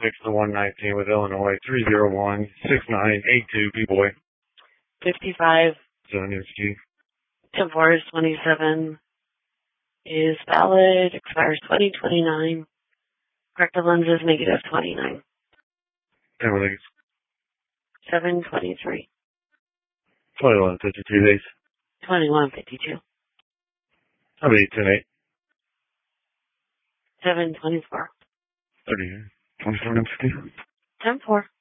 to 119 with Illinois, 301-6982, B-Boy. 55. Zelensky. 10-4 is 27. Is valid, expires 2029. Corrective lenses, negative 29. And release. 723. 2152 days. 2152. How many 10-8? 724. 30. 24 minutes. 10-4.